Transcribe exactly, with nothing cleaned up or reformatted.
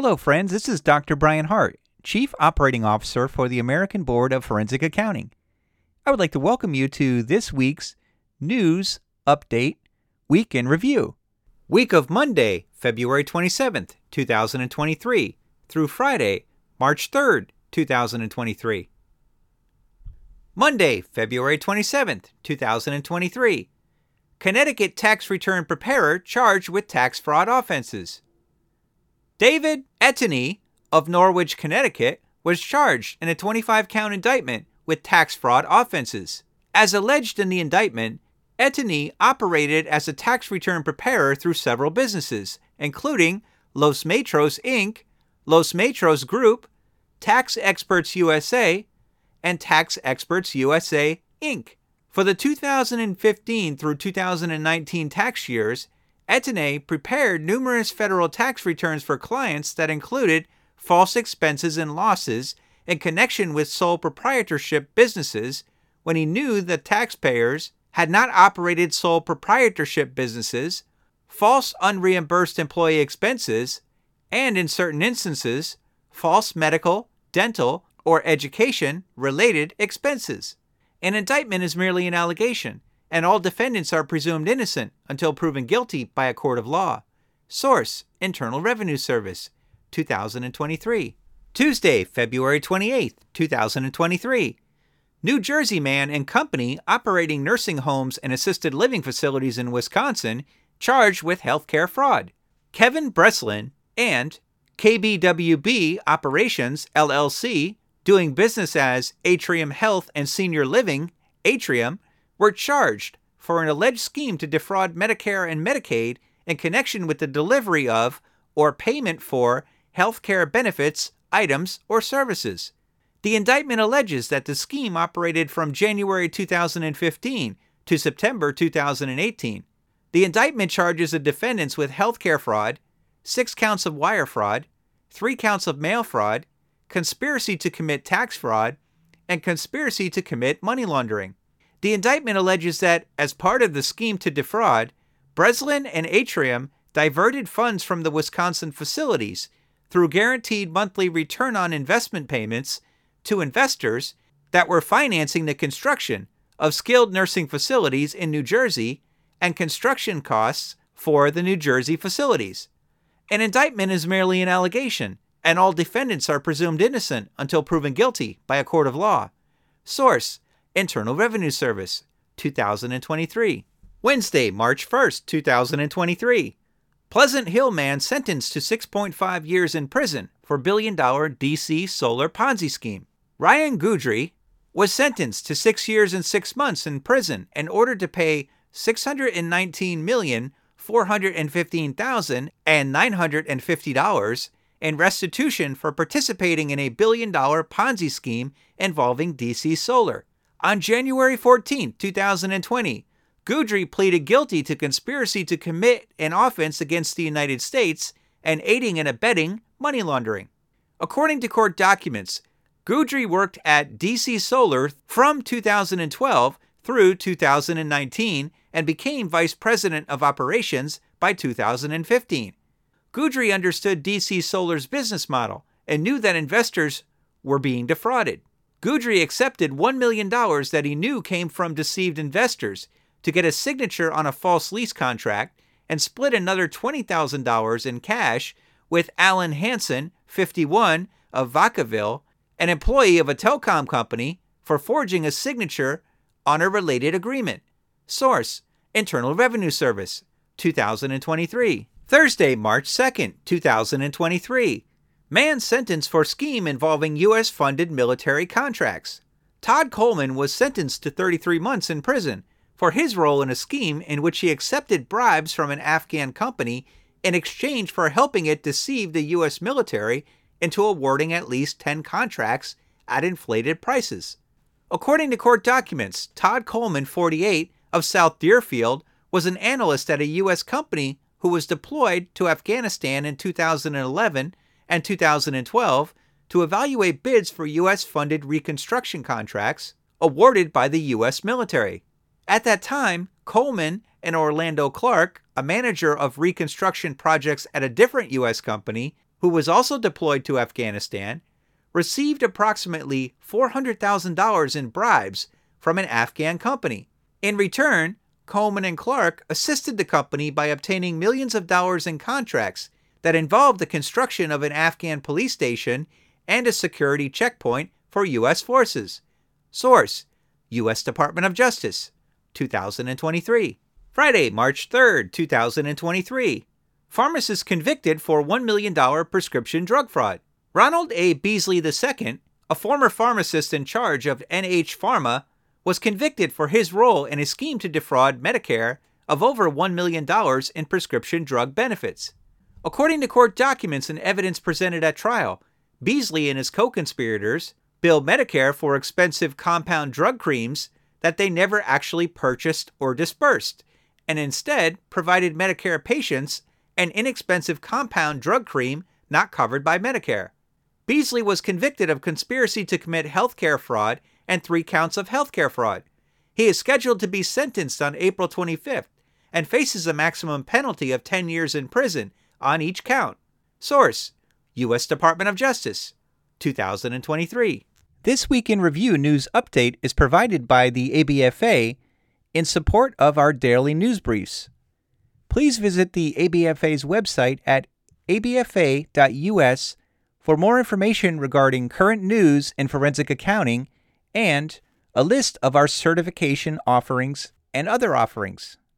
Hello, friends. This is Doctor Brian Hart, Chief Operating Officer for the American Board of Forensic Accounting. I would like to welcome you to this week's News Update Week in Review. Week of Monday, February twenty-seventh, two thousand twenty-three, through Friday, March third, two thousand twenty-three. Monday, February twenty-seventh, two thousand twenty-three. Connecticut tax return preparer charged with tax fraud offenses. David Ettany of Norwich, Connecticut, was charged in a twenty-five count indictment with tax fraud offenses. As alleged in the indictment, Ettany operated as a tax return preparer through several businesses, including Los Metros, Incorporated, Los Metros Group, Tax Experts U S A, and Tax Experts U S A, Incorporated. For the two thousand fifteen through two thousand nineteen tax years, Ettany prepared numerous federal tax returns for clients that included false expenses and losses in connection with sole proprietorship businesses when he knew that taxpayers had not operated sole proprietorship businesses, false unreimbursed employee expenses, and in certain instances, false medical, dental, or education-related expenses. An indictment is merely an allegation, and all defendants are presumed innocent until proven guilty by a court of law. Source: Internal Revenue Service, two thousand twenty-three. Tuesday, February twenty-eighth, two thousand twenty-three. New Jersey man and company operating nursing homes and assisted living facilities in Wisconsin charged with healthcare fraud. Kevin Breslin and K B W B Operations, L L C, doing business as Atrium Health and Senior Living, Atrium, were charged for an alleged scheme to defraud Medicare and Medicaid in connection with the delivery of or payment for healthcare benefits, items, or services. The indictment alleges that the scheme operated from January two thousand fifteen to September two thousand eighteen. The indictment charges the defendants with healthcare fraud, six counts of wire fraud, three counts of mail fraud, conspiracy to commit tax fraud, and conspiracy to commit money laundering. The indictment alleges that, as part of the scheme to defraud, Breslin and Atrium diverted funds from the Wisconsin facilities through guaranteed monthly return on investment payments to investors that were financing the construction of skilled nursing facilities in New Jersey and construction costs for the New Jersey facilities. An indictment is merely an allegation, and all defendants are presumed innocent until proven guilty by a court of law. Source: Internal Revenue Service, two thousand twenty-three. Wednesday, March first, two thousand twenty-three. Pleasant Hill man sentenced to six point five years in prison for billion-dollar D C solar Ponzi scheme. Ryan Goudry was sentenced to six years and six months in prison and ordered to pay six hundred nineteen million four hundred fifteen thousand nine hundred fifty dollars in restitution for participating in a billion-dollar Ponzi scheme involving D C Solar. On January fourteenth, two thousand twenty, Goudry pleaded guilty to conspiracy to commit an offense against the United States and aiding and abetting money laundering. According to court documents, Goudry worked at D C Solar from two thousand twelve through two thousand nineteen and became vice president of operations by two thousand fifteen. Goudry understood D C Solar's business model and knew that investors were being defrauded. Goudry accepted one million dollars that he knew came from deceived investors to get a signature on a false lease contract and split another twenty thousand dollars in cash with Alan Hansen, fifty-one, of Vacaville, an employee of a telecom company, for forging a signature on a related agreement. Source: Internal Revenue Service, two thousand twenty-three. Thursday, March second, two thousand twenty-three. Man sentenced for scheme involving U S-funded military contracts. Todd Coleman was sentenced to thirty-three months in prison for his role in a scheme in which he accepted bribes from an Afghan company in exchange for helping it deceive the U S military into awarding at least ten contracts at inflated prices. According to court documents, Todd Coleman, forty-eight, of South Deerfield, was an analyst at a U S company who was deployed to Afghanistan in two thousand eleven and two thousand twelve to evaluate bids for U S-funded reconstruction contracts awarded by the U S military. At that time, Coleman and Orlando Clark, a manager of reconstruction projects at a different U S company, who was also deployed to Afghanistan, received approximately four hundred thousand dollars in bribes from an Afghan company. In return, Coleman and Clark assisted the company by obtaining millions of dollars in contracts that involved the construction of an Afghan police station and a security checkpoint for U S forces. Source: U S Department of Justice, two thousand twenty-three. Friday, March third, two thousand twenty-three. Pharmacist convicted for one million dollars prescription drug fraud. Ronald A. Beasley the Second, a former pharmacist in charge of N H Pharma, was convicted for his role in a scheme to defraud Medicare of over one million dollars in prescription drug benefits. According to court documents and evidence presented at trial, Beasley and his co-conspirators billed Medicare for expensive compound drug creams that they never actually purchased or dispersed, and instead provided Medicare patients an inexpensive compound drug cream not covered by Medicare. Beasley was convicted of conspiracy to commit healthcare fraud and three counts of healthcare fraud. He is scheduled to be sentenced on April twenty-fifth and faces a maximum penalty of ten years in prison on each count. Source: U S Department of Justice, two thousand twenty-three. This Week in Review news update is provided by the A B F A in support of our daily news briefs. Please visit the A B F A's website at a b f a dot u s for more information regarding current news in forensic accounting and a list of our certification offerings and other offerings.